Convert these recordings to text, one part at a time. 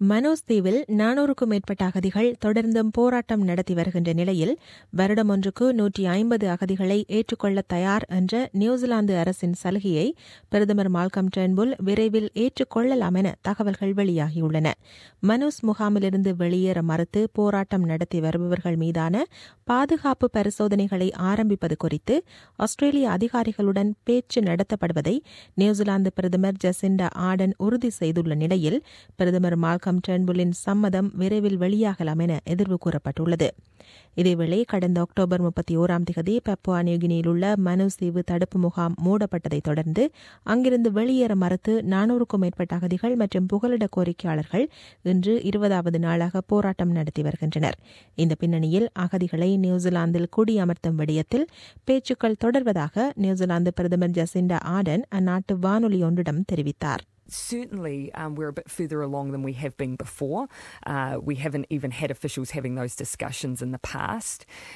மனோஸ் தீவில் 400க்கும் மேற்பட்ட அகதிகள் தொடர்ந்தும் போராட்டம் நடத்தி வருகின்ற நிலையில் வருடம் ஒன்றுக்கு 150 அகதிகளை ஏற்றுக்கொள்ள தயார் என்ற நியூசிலாந்து அரசின் சலுகையை பிரதமர் மால்கம் டர்ன்புல் விரைவில் ஏற்றுக்கொள்ளலாம் என தகவல்கள் வெளியாகியுள்ளன. மனோஸ் முகாமிலிருந்து வெளியேற மறுத்து போராட்டம் நடத்தி வருபவர்கள் மீதான பாதுகாப்பு பரிசோதனைகளை ஆரம்பிப்பது குறித்து ஆஸ்திரேலிய அதிகாரிகளுடன் பேச்சு நடத்தப்படுவதை நியூசிலாந்து பிரதமர் ஜசிண்டா ஆர்டன் உறுதி செய்துள்ள நிலையில் பிரதமர் மால்கம் டர்ன்புல்லின் சம்மதம் விரைவில் வெளியாகலாம் என எதிர்வு கூறப்பட்டுள்ளது. இதேவேளை கடந்த அக்டோபர் 31ஆம் தேதி பப்புவா நியூகினியில் உள்ள மனோஸ் தீவு தடுப்பு முகாம் மூடப்பட்டதைத் தொடர்ந்து அங்கிருந்து வெளியேற மறுத்து 400க்கும் மேற்பட்ட அகதிகள் மற்றும் புகலிட கோரிக்கையாளர்கள் இன்று 20வது நாளாக போராட்டம் நடத்தி வருகின்றனர். இந்த பின்னணியில் அகதிகளை நியூசிலாந்தில் குடியமர்த்தும் விடயத்தில் பேச்சுக்கள் தொடர்வதாக நியூசிலாந்து பிரதமர் ஜசிண்டா ஆர்டன் அந்நாட்டு வானொலி ஒன்றிடம் தெரிவித்தார். Certainly, we're a bit further along than we have been before. We haven't even had officials having those discussions in the past.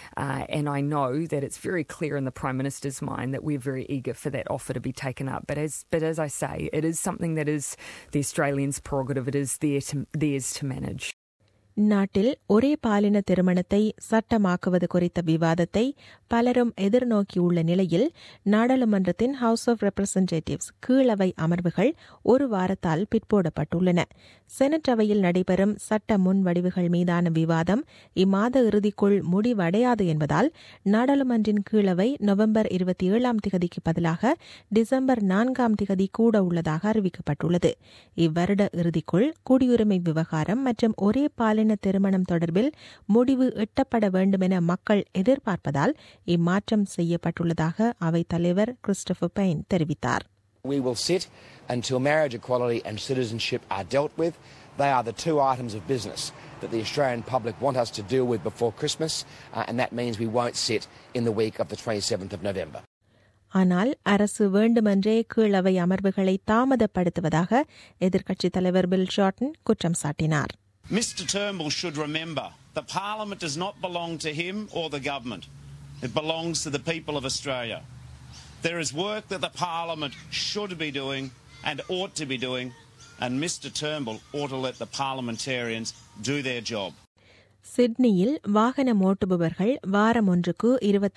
And I know that it's very clear in the Prime Minister's mind that we're very eager for that offer to be taken up. But as I say, it is something that is the Australians' prerogative. It is theirs to manage. நாட்டில் ஒரே பாலின திருமணத்தை சட்டமாக்குவது குறித்த விவாதத்தை பலரும் எதிர்நோக்கியுள்ள நிலையில் நாடாளுமன்றத்தின் house of representatives கீழவை அமர்வுகள் ஒரு வாரத்தால் பிற்போடப்பட்டுள்ளன. செனட் அவையில் நடைபெறும் சட்ட முன்வடிவுகள் மீதான விவாதம் இம்மாத இறுதிக்குள் முடிவடையாது என்பதால் நாடாளுமன்றின் கீழவை நவம்பர் 27ஆம் தேதிக்கு பதிலாக டிசம்பர் 4ஆம் தேதி கூட உள்ளதாக அறிவிக்கப்பட்டுள்ளது. இவ்வருட இறுதிக்குள் குடியுரிமை விவகாரம் மற்றும் ஒரே பாலின திருமணம் தொடர்பில் முடிவு எட்டப்பட வேண்டும் என மக்கள் எதிர்பார்ப்பதால் இம்மாற்றம் செய்யப்பட்டுள்ளதாக அவைத் தலைவர் கிறிஸ்டோபர் பெயின் தெரிவித்தார். We will sit until marriage equality and citizenship are dealt with. They are the two items of business that the Australian public want us to deal with before Christmas, and that means we won't sit in the week of the 27th of November. ஆனால் அரசு வேண்டுமென்றே கீழவை அமர்வுகளை தாமதப்படுத்துவதாக எதிர்க்கட்சித் தலைவர் bill shorten குற்றம் சாட்டினார். Mr Turnbull should remember that Parliament does not belong to him or the government. It belongs to the people of Australia. There is work that the Parliament should be doing and ought to be doing, and Mr Turnbull ought to let the parliamentarians do their job. சிட்னியில் வாகனம் ஓட்டுபவர்கள் வாரம் ஒன்றுக்கு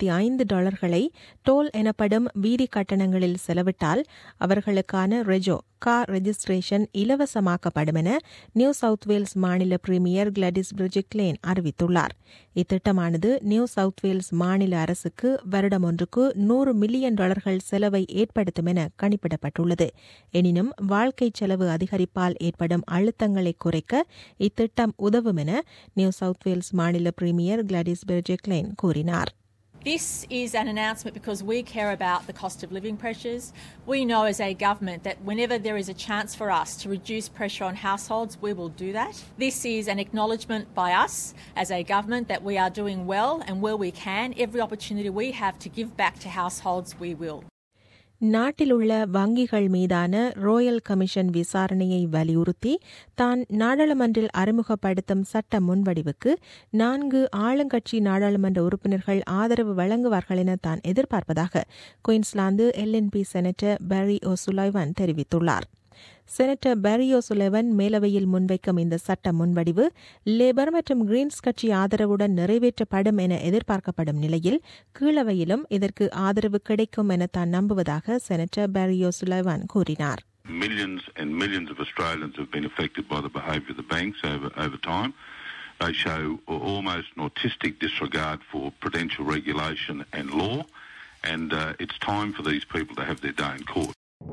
$25 toll எனப்படும் வீதி கட்டணங்களில் செலவிட்டால் அவர்களுக்கான ரெஜோ car registration இலவசமாக்கப்படும் என New South Wales மாநில பிரீமியர் கிளாடிஸ் பிரிஜிக்லேன் அறிவித்துள்ளார். இத்திட்டமானது நியூ சவுத் வேல்ஸ் மாநில அரசுக்கு வருடம் ஒன்றுக்கு $100 மில்லியன் செலவை ஏற்படுத்தும் என கணிப்பிடப்பட்டுள்ளது. எனினும் வாழ்க்கை செலவு அதிகரிப்பால் ஏற்படும் அழுத்தங்களை குறைக்க இத்திட்டம் உதவும் என நியூ சவுத் வேல்ஸ் மாநில பிரீமியர் கிளாடிஸ் பிரிஜிக்லேன் கூறினார். This is an announcement because we care about the cost of living pressures. We know as a government that whenever there is a chance for us to reduce pressure on households, we will do that. This is an acknowledgement by us as a government that we are doing well, and where we can, every opportunity we have to give back to households, we will. நாட்டில் உள்ள வங்கிகள் மீதான royal commission விசாரணையை வலியுறுத்தி தான் நாடாளுமன்றில் அறிமுகப்படுத்தும் சட்ட முன்வடிவுக்கு 4 ஆளுங்கட்சி நாடாளுமன்ற உறுப்பினர்கள் ஆதரவு வழங்குவார்கள் என தான் எதிர்பார்ப்பதாக குயின்ஸ்லாந்து LNP செனட்டர் பேரி ஓசுலைவன் தெரிவித்துள்ளார். செனட்டர் பேரி ஓசுலைவன் மேலவையில் முன்வைக்கும் இந்த சட்ட முன்வடிவு லேபர் மற்றும் கிரீன்ஸ் கட்சி ஆதரவுடன் நிறைவேற்றப்படும் என எதிர்பார்க்கப்படும் நிலையில் கீழவையிலும் இதற்கு ஆதரவு கிடைக்கும் என தான் நம்புவதாக செனட்டர் பேரி ஓசுலைவன் கூறினார். Millions and millions of Australians have been affected by the behaviour of the banks over time. They show almost an autistic disregard for prudential regulation and law, and it's time for these people to have their day in court.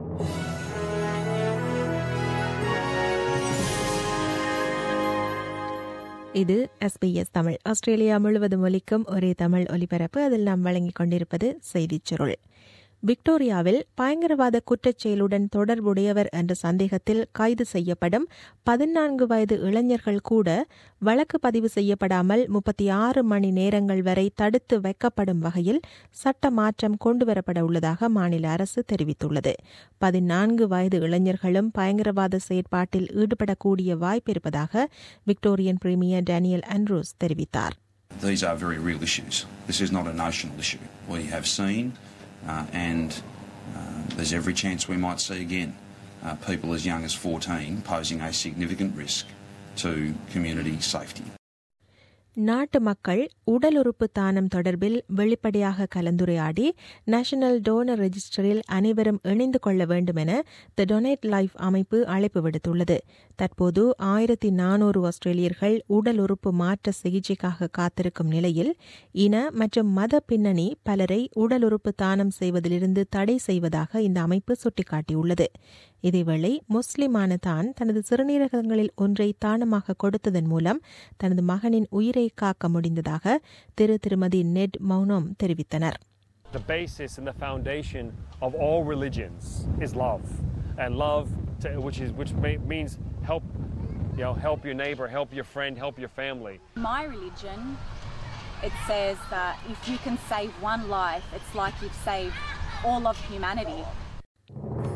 இது SBS தமிழ். Australia முழுவதும் ஒலிக்கும் ஒரே தமிழ் ஒலிபரப்பு. அதில் நாம் வழங்கிக் கொண்டிருப்பது செய்திச் சுருள். விக்டோரியாவில் பயங்கரவாத குற்றச்செயலுடன் தொடர்புடையவர் என்ற சந்தேகத்தில் கைது செய்யப்படும் 14 வயது இளைஞர்கள் கூட வழக்கு பதிவு செய்யப்படாமல் 36 மணி நேரங்கள் வரை தடுத்து வைக்கப்படும் வகையில் சட்ட மாற்றம் கொண்டுவரப்பட உள்ளதாக மாநில அரசு தெரிவித்துள்ளது. 14 வயது இளைஞர்களும் பயங்கரவாத செயற்பாட்டில் ஈடுபடக்கூடிய வாய்ப்பு இருப்பதாக விக்டோரியன் பிரீமியர் டேனியல் ஆண்ட்ரூஸ் தெரிவித்தார். These are very real issues. This is not a national issue. We have seen and there's every chance we might see again people as young as 14 posing a significant risk to community safety. நாட்டு மக்கள் உடல் உறுப்பு தானம் தொடர்பில் வெளிப்படையாக கலந்துரையாடி national toner ரெஜிஸ்டரில் அனைவரும் இணைந்து கொள்ள வேண்டும் என தி டொனேட் லைஃப் அமைப்பு அழைப்பு விடுத்துள்ளது. தற்போது 1400 ஆஸ்திரேலியர்கள் உடல் உறுப்பு மாற்ற சிகிச்சைக்காக காத்திருக்கும் நிலையில் இன மற்றும் மத பின்னணி பலரை உடல் உறுப்பு தானம் செய்வதிலிருந்து தடை செய்வதாக இந்த அமைப்பு சுட்டிக்காட்டியுள்ளது. இதேவேளை முஸ்லிமான தான் தனது சிறுநீரகங்களில் ஒன்றை தானமாக கொடுத்ததன் மூலம் தனது மகனின் உயிரை காக்க முடிந்ததாக திருமதி நெட் மௌனம் தெரிவித்தனர். The basis and the foundation of all religions is love, and love, which means help, help your neighbor, help your friend, help your family. My religion, it says that if you can save one life, it's like you've saved all of humanity.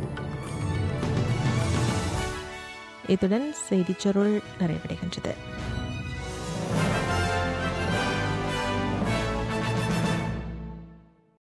இத்துடன் செய்திச் சுருள் நிறைவடைகின்றது.